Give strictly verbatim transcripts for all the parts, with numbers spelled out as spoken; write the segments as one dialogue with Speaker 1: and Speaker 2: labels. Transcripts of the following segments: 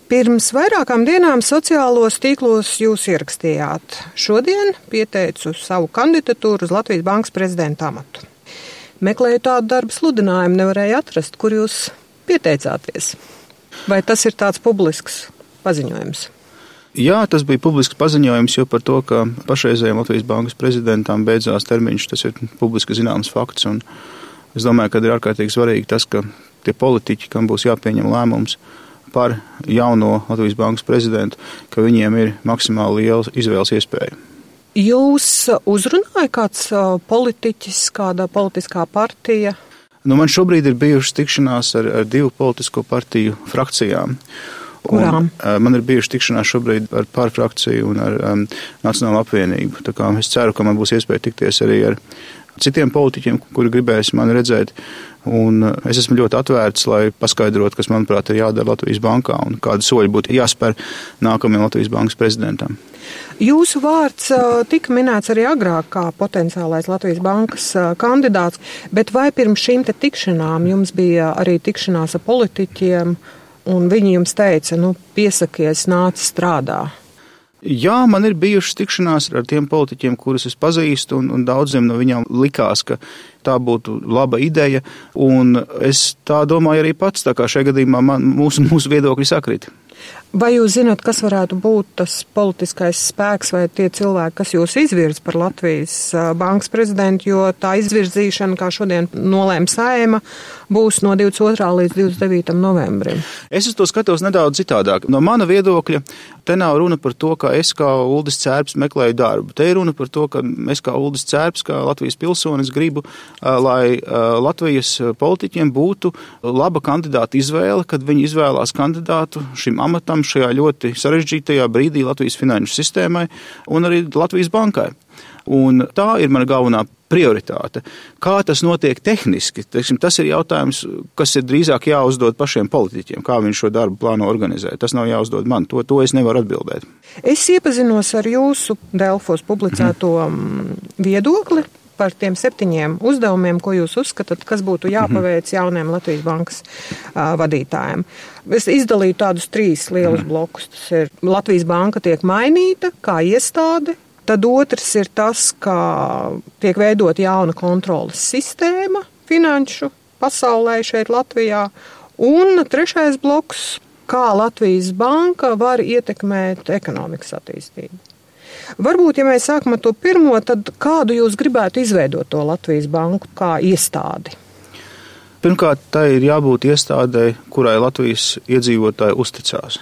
Speaker 1: Pirms vairākām dienām sociālos tīklos jūs ierakstījāt: šodien pieteicu savu kandidatūru uz Latvijas Bankas prezidenta amatu. Meklēju tādu darbu sludinājumu, nevarēju atrast, kur jūs pieteicāties. Vai tas ir tāds publisks paziņojums?
Speaker 2: Jā, tas bija publisks paziņojums, jo par to, ka pašreizējiem Latvijas Bankas prezidentam beidzās termiņš, tas ir publiski zināms fakts. Un es domāju, ka ir ārkārtīgi svarīgi tas, ka tie politiķi, kam būs jāpieņem lēmums par jauno Latvijas Bankas prezidentu, ka viņiem ir maksimāli liela izvēles iespēja.
Speaker 1: Jūs uzrunāja kāds politiķis, kāda politiskā partija?
Speaker 2: Nu, man šobrīd ir bijušas tikšanās ar, ar divu politisko partiju frakcijām.
Speaker 1: Kurām?
Speaker 2: Un, man ir bijušas tikšanās šobrīd ar pārfrakciju un ar um, Nacionālo apvienību. Tā kā es ceru, ka man būs iespēja tikties arī ar citiem politiķiem, kuri gribēs mani redzēt. Un es esmu ļoti atvērts, lai paskaidrotu, kas, manuprāt, ir jādara Latvijas Bankā un kādi soļi būtu jāspēr nākamajam Latvijas Bankas prezidentam.
Speaker 1: Jūsu vārds tika minēts arī agrāk kā potenciālais Latvijas Bankas kandidāts, bet vai pirms šīm te tikšanām jums bija arī tikšanās ar politiķiem, un viņi jums teica, nu, piesakies, nāc strādā?
Speaker 2: Jā, man ir bijušas tikšanās ar tiem politiķiem, kurus es pazīstu, un, un daudziem no viņām likās, ka tā būtu laba ideja, un es tā domāju arī pats, tā kā šajā gadījumā man, mūsu, mūsu viedokļi sakrīt.
Speaker 1: Vai jūs zināt, kas varētu būt tas politiskais spēks vai tie cilvēki, kas jūs izvirz par Latvijas Bankas prezidentu, jo tā izvirzīšana, kā šodien nolēma Saeima, būs no divdesmit otrā līdz divdesmit devītam novembrim?
Speaker 2: Es uz to skatos nedaudz citādāk. No mana viedokļa te nav runa par to, ka es kā Uldis Cērps meklēju darbu. Te ir runa par to, ka es kā Uldis Cērps, kā Latvijas pilsonis gribu, lai Latvijas politiķiem būtu laba kandidāta izvēle, kad viņi izvēlās kandidātu šim amatam šajā ļoti sarežģītajā brīdī Latvijas finanšu sistēmai un arī Latvijas bankai. Un tā ir mana galvenā prioritāte. Kā tas notiek tehniski? Tas ir jautājums, kas ir drīzāk jāuzdod pašiem politiķiem, kā viņi šo darbu plāno organizēt. Tas nav jāuzdod man, to, to es nevaru atbildēt.
Speaker 1: Es iepazinos ar jūsu Delfos publicēto mm. viedokli par tiem septiņiem uzdevumiem, ko jūs uzskatāt, kas būtu jāpaveic jauniem Latvijas Bankas uh, vadītājiem. Es izdalīju tādus trīs lielus blokus. Tas ir Latvijas Banka tiek mainīta kā iestāde. Tad otrs ir tas, ka tiek veidot jauna kontroles sistēma finanšu pasaulē šeit Latvijā. Un trešais bloks, kā Latvijas Banka var ietekmēt ekonomikas attīstību. Varbūt, ja mēs sākam ar to pirmo, tad kādu jūs gribētu izveidot to Latvijas Banku kā iestādi?
Speaker 2: Pirmkārt, tai ir jābūt iestādē, kurai Latvijas iedzīvotāji uzticās.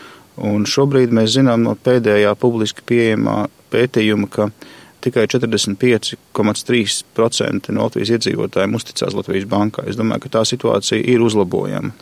Speaker 2: Un šobrīd mēs zinām no pēdējā publiski pieejamā pētījuma, ka tikai četrdesmit pieci komats trīs procenti no Latvijas iedzīvotājiem uzticās Latvijas Bankai. Es domāju, ka tā situācija ir uzlabojama.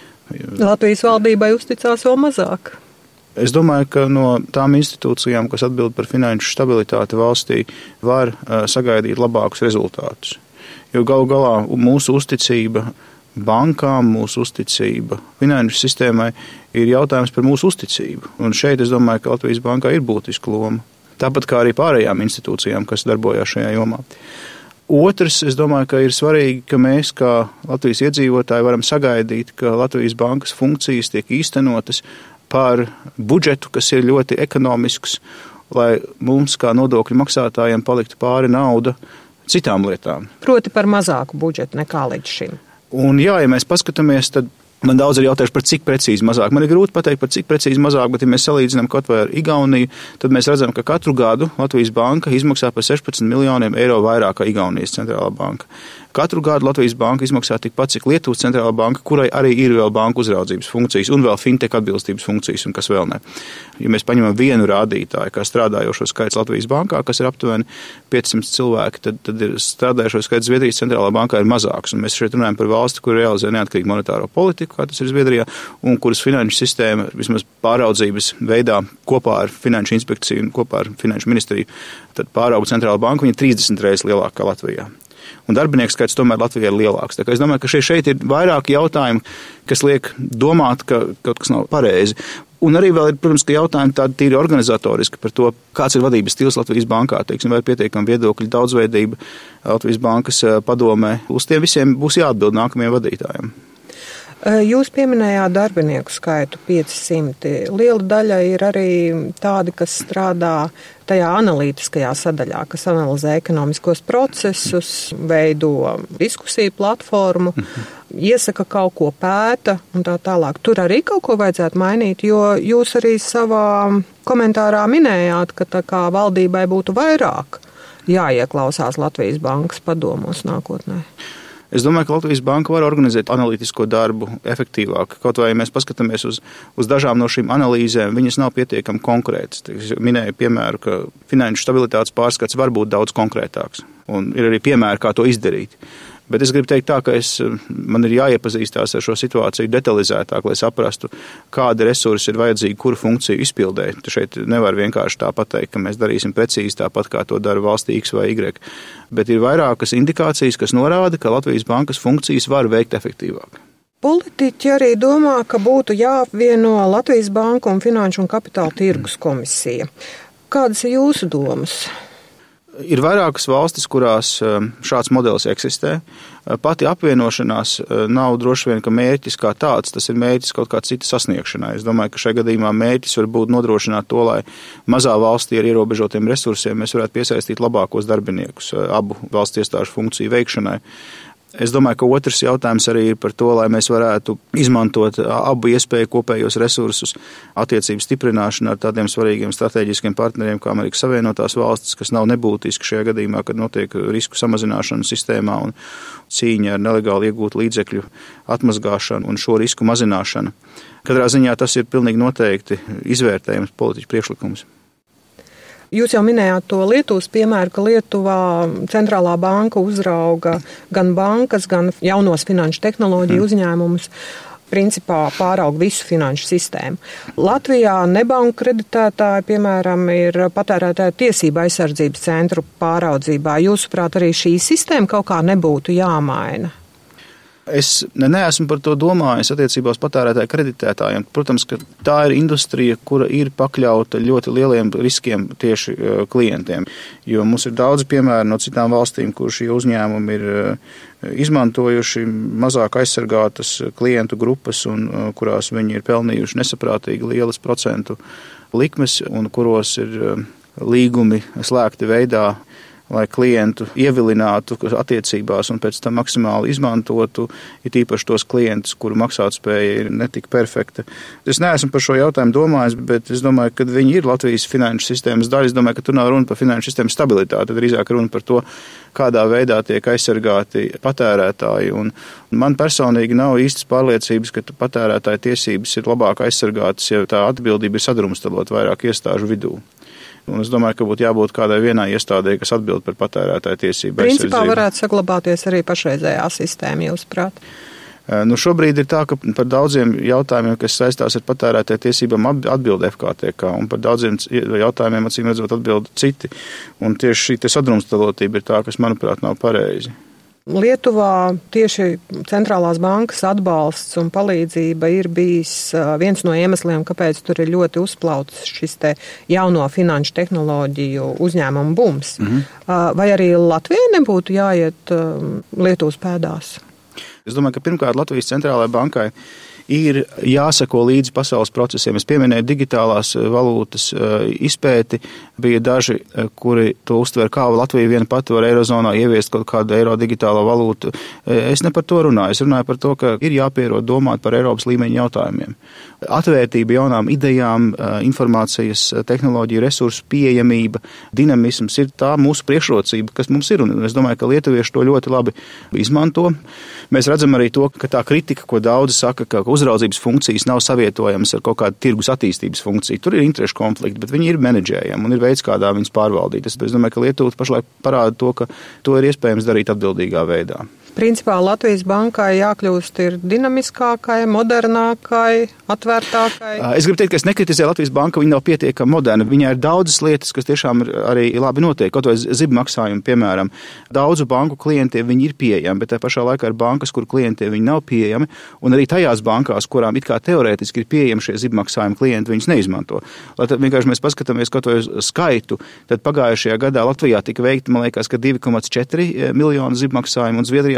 Speaker 1: Latvijas valdībai uzticās vēl mazāk.
Speaker 2: Es domāju, ka no tām institūcijām, kas atbild par finanšu stabilitāti valstī, var sagaidīt labākus rezultātus. Jo galu galā mūsu uzticība bankām, mūsu uzticība finanšu sistēmai ir jautājums par mūsu uzticību. Un šeit es domāju, ka Latvijas Bankā ir būtiska loma. Tāpat kā arī pārējām institūcijām, kas darbojās šajā jomā. Otrs, es domāju, ka ir svarīgi, ka mēs kā Latvijas iedzīvotāji varam sagaidīt, ka Latvijas Bankas funkcijas tiek īstenotas par budžetu, kas ir ļoti ekonomisks, lai mums kā nodokļu maksātājiem paliktu pāri nauda citām lietām.
Speaker 1: Proti par mazāku budžetu nekā līdz šim.
Speaker 2: Un jā, ja mēs paskatāmies, tad man daudz ir jautājuši par cik precīzi mazāk. Man ir grūti pateikt par cik precīzi mazāk, bet ja mēs salīdzinām kaut vai ar Igauniju, tad mēs redzam, ka katru gadu Latvijas Banka izmaksā par sešpadsmit miljoniem eiro vairāk kā Igaunijas centrālā banka. Katru gadu Latvijas Banka izmaksā tikpat, cik Lietuvas centrālā banka, kurai arī ir vēl banku uzraudzības funkcijas un vēl fintech atbilstības funkcijas un kas vēl ne. Ja mēs paņemam vienu rādītāju, kā strādājošo skaits Latvijas Bankā, kas ir aptuveni piecsimt cilvēki, tad, tad ir strādājošo skaits Zviedrijas centrālā bankā ir mazāks. Un mēs šeit runājam par valsti, kur realizē neatkarīgu monetāro politiku, kā tas ir Zviedrijā, un kuras finanšu sistēma vismaz pāraudzības veidā kopā ar Finanšu inspekciju un kopā ar Finanšu ministriju, tad pārauga centrālā banka, viņa trīsdesmit reizes lielāka kā Latvijā. Un darbinieku skaits tomēr Latvijā ir lielāks. Tā kā es domāju, ka šeit, šeit ir vairāki jautājumi, kas liek domāt, ka kaut kas nav pareizi. Un arī vēl ir, protams, ka jautājumi tādi tīri organizatoriski par to, kāds ir vadības stils Latvijas bankā, teiksim, vai pietiekama viedokļu daudzveidība Latvijas bankas padomē. Uz tiem visiem būs jāatbild nākamajiem vadītājiem.
Speaker 1: Jūs pieminējāt darbinieku skaitu piecsimt. Liela daļa ir arī tādi, kas strādā tajā analītiskajā sadaļā, kas analizē ekonomiskos procesus, veido diskusiju platformu, iesaka kaut ko, pēta un tā tālāk. Tur arī kaut ko vajadzētu mainīt, jo jūs arī savā komentārā minējāt, ka tā kā valdībai būtu vairāk jāieklausās Latvijas bankas padomos nākotnē.
Speaker 2: Es domāju, ka Latvijas banka var organizēt analītisko darbu efektīvāk. Kaut vai mēs paskatāmies uz, uz dažām no šīm analīzēm, viņas nav pietiekami konkrētas. Es minēju piemēru, ka finanšu stabilitātes pārskats var būt daudz konkrētāks. Un ir arī piemēri, kā to izdarīt. Bet es gribu teikt tā, ka es, man ir jāiepazīstās ar šo situāciju detalizētāk, lai saprastu, kādi resursi ir vajadzīgi, kuru funkciju izpildē. Šeit nevar vienkārši tā pateikt, ka mēs darīsim precīzi tāpat, kā to dara valstī X vai Y. Bet ir vairākas indikācijas, kas norāda, ka Latvijas bankas funkcijas var veikt efektīvāk.
Speaker 1: Politiķi arī domā, ka būtu jāapvieno Latvijas banku un Finanšu un kapitāla tirgus komisija. Kādas ir jūsu domas?
Speaker 2: Ir vairākas valstis, kurās šāds modelis eksistē. Pati apvienošanās nav droši vien, ka mērķis kā tāds, tas ir mērķis kaut kā cita sasniegšanai. Es domāju, ka šajā gadījumā mērķis var būt nodrošināt to, lai mazā valstī ar ierobežotiem resursiem mēs varētu piesaistīt labākos darbiniekus abu valsts iestāžu funkciju veikšanai. Es domāju, ka otrs jautājums arī ir par to, lai mēs varētu izmantot abu iespēju kopējos resursus attiecību stiprināšanu ar tādiem svarīgiem strateģiskiem partneriem kā Amerikas Savienotās valstis, kas nav nebūtiski šajā gadījumā, kad notiek risku samazināšana sistēmā un cīņa ar nelegāli iegūtu līdzekļu atmazgāšanu un šo risku mazināšanu. Katrā ziņā tas ir pilnīgi noteikti izvērtējums politiķu priekšlikums.
Speaker 1: Jūs jau minējāt to Lietuvas piemēru, ka Lietuvā centrālā banka uzrauga gan bankas, gan jaunos finanšu tehnoloģiju mm. uzņēmumus, principā pārauga visu finanšu sistēmu. Latvijā nebanku kreditētāji, piemēram, ir patērētāju tiesība aizsardzības centru pāraudzībā. Jūsuprāt, arī šī sistēma kaut kā nebūtu jāmaina?
Speaker 2: Es neesmu par to domājis attiecībā uz patērētāju kreditētājiem. Protams, ka tā ir industrija, kura ir pakļauta ļoti lieliem riskiem tieši klientiem, jo mums ir daudz piemēru no citām valstīm, kur šie uzņēmumi ir izmantojuši mazāk aizsargātas klientu grupas un kurās viņi ir pelnījuši nesaprātīgi lielas procentu likmes un kuros ir līgumi slēgti veidā, lai klientu ievilinātu attiecībās un pēc tam maksimāli izmantotu, ir īpaši tos klientus, kuru maksātspēja ir netik perfekta. Es neesmu par šo jautājumu domājis, bet es domāju, ka viņi ir Latvijas finanšu sistēmas daļa. Es domāju, ka tur nav runa par finanšu sistēmas stabilitāti, tad drīzāk runa par to, kādā veidā tiek aizsargāti patērētāji. Un man personīgi nav īstas pārliecības, ka patērētāju tiesības ir labāk aizsargātas, ja tā atbildība ir sadrumstalot vairāk iestāžu vidū. Un es domāju, ka būtu jābūt kādai vienai iestādē, kas atbild par patērētāju tiesību aizsardzību.
Speaker 1: Principā varētu saglabāties arī pašreizējā sistēma, jūsuprāt?
Speaker 2: Nu, šobrīd ir tā, ka par daudziem jautājumiem, kas saistās ar patērētāju tiesībām, atbild F K T K, un par daudziem jautājumiem, acīm redzot, atbild citi. Un tieši šī sadrumstalotība ir tā, kas, manuprāt, nav pareizi.
Speaker 1: Lietuvā tieši centrālās bankas atbalsts un palīdzība ir bijis viens no iemesliem, kāpēc tur ir ļoti uzplauts šis te jauno finanšu tehnoloģiju uzņēmumu bums. Mm-hmm. Vai arī Latvijai nebūtu jāiet Lietuvas pēdās?
Speaker 2: Es domāju, ka pirmkārt Latvijas centrālajai bankai ir jāsako līdzi pasaules procesiem. Es pieminēju digitālās valūtas izpēti. Bija daži, kuri to uztver, kā Latvija viena pati var Eirozonā ieviest kaut kādu eiro digitālo valūtu. Es ne par to runāju. Es runāju par to, ka ir jāpierod domāt par Eiropas līmeņa jautājumiem. Atvērtība jaunām idejām, informācijas, tehnoloģiju, resursu pieejamība, dinamisms ir tā mūsu priekšrocība, kas mums ir. Un es domāju, ka lietuvieši to ļoti labi izmanto. Mēs redzam arī to, ka tā kritika, ko daudzi saka, ka uzraudzības funkcijas nav savietojamas ar kaut kādu tirgus attīstības funkciju. Tur ir interešu konflikti, bet viņi ir menedžējami un ir veids, kādā viņas pārvaldīt. Es domāju, ka Lietuva pašlaik parāda to, ka to ir iespējams darīt atbildīgā veidā.
Speaker 1: Principā Latvijas bankai jākļūst ir dinamiskākai, modernākai, atvērtākai.
Speaker 2: Es gribu teikt, ka es nekritizēju Latvijas banku, viņa nav pietiekami moderna. Viņai ir daudzas lietas, kas tiešām ir arī labi notiek. Kaut vai zibu maksājumi, piemēram, daudzu banku klientiem viņi ir pieejami, bet tā pašā laikā ir bankas, kur klientiem viņi nav pieejami, un arī tajās bankās, kurām it kā teorētiski ir pieejami šie zibu maksājumi klienti, viņus neizmanto. Lai tad vienkārši mēs paskatāmies kaut vai uz skaitu, tad pagājušajā gadā Latvijā tika veikti, man liekas, ka divi komats četri miljoni zibu maksājumu un Zviedrijā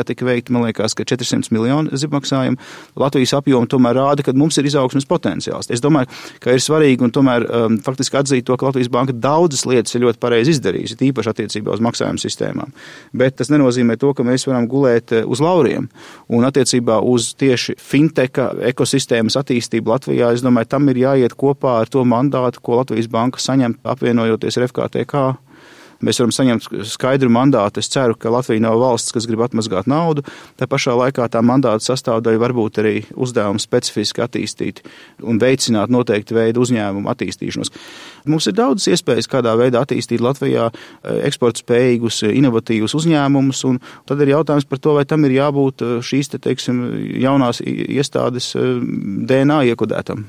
Speaker 2: tika veikti, man liekas, ka četri simti miljoni zibmaksājumi. Latvijas apjoma tomēr rāda, ka mums ir izaugsmes potenciāls. Es domāju, ka ir svarīgi un tomēr um, faktiski atzīt to, ka Latvijas banka daudzas lietas ir ļoti pareizi izdarījusi, īpaši attiecībā uz maksājumu sistēmām. Bet tas nenozīmē to, ka mēs varam gulēt uz lauriem. Un attiecībā uz tieši finteka ekosistēmas attīstību Latvijā, es domāju, tam ir jāiet kopā ar to mandātu, ko Latvijas banka saņem apvienojoties ar F K T K. Mēs varam saņemt skaidru mandātu. Es ceru, ka Latvija nav valsts, kas grib atmazgāt naudu. Tā pašā laikā tā mandāta sastāvdaļa varbūt arī uzdevums specifiski attīstīt un veicināt noteikti veidu uzņēmumu attīstīšanos. Mums ir daudz iespējas, kādā veidā attīstīt Latvijā eksporta spējīgus, inovatīvus uzņēmumus, un tad ir jautājums par to, vai tam ir jābūt šīs, te, teiksim, jaunās iestādes D N A iekodētam.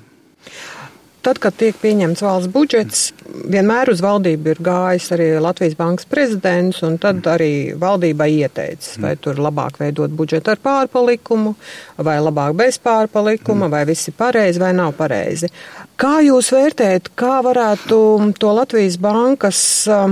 Speaker 1: Tad, kad tiek pieņemts valsts budžets, vienmēr uz valdību ir gājis arī Latvijas bankas prezidents, un tad arī valdībai ieteicis, vai tur labāk veidot budžetu ar pārpalikumu, vai labāk bez pārpalikuma, vai viss ir pareizi, vai nav pareizi. Kā jūs vērtējat, kā varētu to Latvijas bankas uh,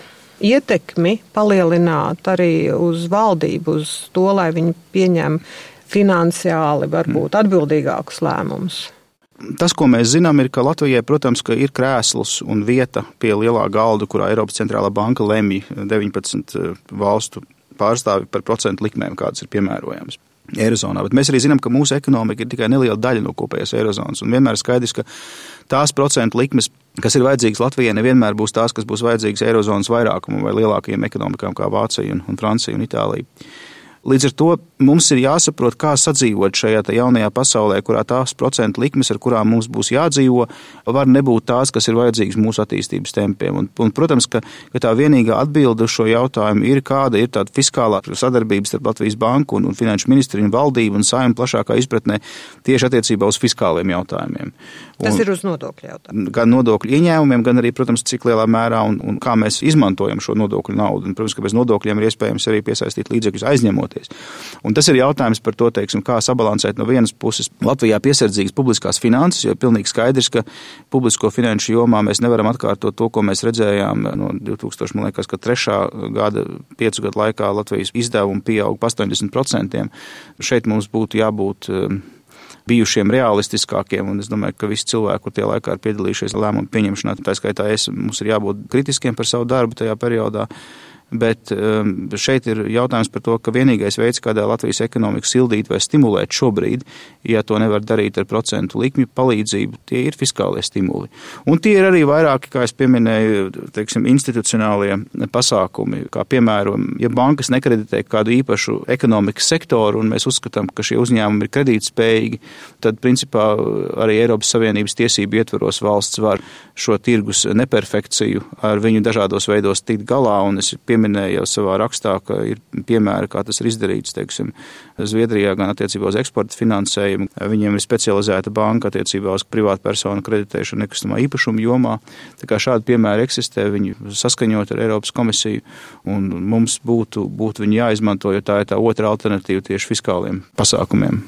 Speaker 1: ietekmi palielināt arī uz valdību, uz to, lai viņi pieņem finansiāli varbūt atbildīgākus lēmumus?
Speaker 2: Tas, ko mēs zinām, ir, ka Latvijai, protams, ka ir krēsls un vieta pie lielā galda, kurā Eiropas centrālā banka lemj deviņpadsmit valstu pārstāvi par procentu likmēm, kādas ir piemērojams Eirozonā. Bet mēs arī zinām, ka mūsu ekonomika ir tikai neliela daļa no kopējās Eirozonas. Un vienmēr ir skaidrs, ka tās procentu likmes, kas ir vajadzīgas Latvijai, nevienmēr būs tās, kas būs vajadzīgas Eirozonas vairākumam vai lielākajiem ekonomikām kā Vācija un, un Francija un Itālija. Līdz ar to mums ir jāsaprot, kā sadzīvot šajā jaunajā pasaulē, kurā tās procentu likmes, ar kurām mums būs jādzīvo, var nebūt tās, kas ir vajadzīgas mūsu attīstības tempiem. Un, un protams, ka, ka tā vienīgā atbilde uz šo jautājumu ir, kāda ir tāda fiskālā sadarbības starp Latvijas banku un, un finanšu ministriju un valdību un Saeimu plašākā izpratnē tieši attiecībā uz fiskāliem jautājumiem.
Speaker 1: Tas
Speaker 2: un,
Speaker 1: ir uz nodokļu jautājumu.
Speaker 2: Gan nodokļu ieņēmumiem, gan arī, protams, cik lielā mērā un, un kā mēs izmantojam šo nodokļu naudu. Un, protams, ka bez nodokļiem ir iespējams arī piesaistīt līdzekļus aizņemot. Un tas ir jautājums par to, teiksim, kā sabalansēt no vienas puses Latvijā piesardzīgas publiskās finanses, jo ir pilnīgi skaidrs, ka publisko finanšu jomā mēs nevaram atkārtot to, ko mēs redzējām no divtūkstošā gada, piecu gadu laikā Latvijas izdevumi pieaug pa astoņdesmit procentiem. Šeit mums būtu jābūt bijušiem realistiskākiem, un es domāju, ka visi cilvēki, kur tie laikā ir piedalījušies lēmumu pieņemšanā, tā skaitā es, mums ir jābūt kritiskiem par savu darbu tajā periodā. Bet šeit ir jautājums par to, ka vienīgais veids, kādā Latvijas ekonomiku sildīt vai stimulēt šobrīd, ja to nevar darīt ar procentu likmju palīdzību, tie ir fiskālie stimuli. Un tie ir arī vairāki, kā es pieminēju, teiksim, institucionālie pasākumi, kā piemēram, ja bankas nekreditē kādu īpašu ekonomikas sektoru un mēs uzskatām, ka šie uzņēmumi ir kredītspējīgi, tad principā arī Eiropas Savienības tiesību ietvaros valsts var šo tirgus neperfekciju ar viņu dažādos veidos tikt galā, un es pieminēju jau savā rakstā, ka ir piemēri, kā tas ir izdarīts, teiksim, Zviedrijā gan attiecībā uz eksporta finansējumu. Viņiem ir specializēta banka attiecībā uz privātu personu kreditēšanu nekustamā īpašuma jomā. Tā kā šādi piemēri eksistē, viņi saskaņot ar Eiropas komisiju, un mums būtu, būtu viņi jāizmanto, jo tā ir tā otra alternatīva tieši fiskāliem pasākumiem.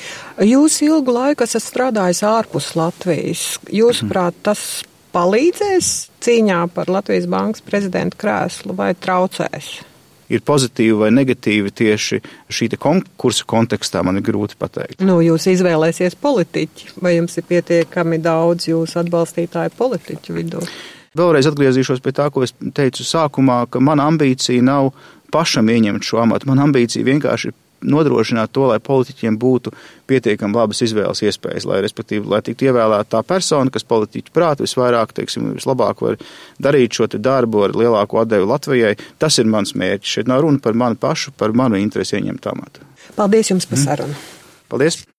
Speaker 1: Jūs ilgu laiku esat strādājis ārpus Latvijas. Jūsuprāt, tas palīdzēs cīņā par Latvijas bankas prezidenta krēslu vai traucēs?
Speaker 2: Ir pozitīvi vai negatīvi tieši šī konkursa kontekstā, man ir grūti pateikt.
Speaker 1: Nu, jūs izvēlēsies politiķi, vai jums ir pietiekami daudz jūsu atbalstītāju politiķu vidū?
Speaker 2: Vēlreiz atgriezīšos pie tā, ko es teicu sākumā, ka mana ambīcija nav pašam ieņemt šo amatu. Mana ambīcija vienkārši ir nodrošināt to, lai politiķiem būtu pietiekami labas izvēles iespējas, lai, respektīvi, lai tiktu ievēlēta tā persona, kas politiķu prāt visvairāk, teiksim, vislabāk var darīt šo te darbu ar lielāko atdevi Latvijai. Tas ir mans mērķis. Šeit nav runa par mani pašu, par manu interesi ieņemt amatu.
Speaker 1: Paldies jums par sarunu.
Speaker 2: Paldies.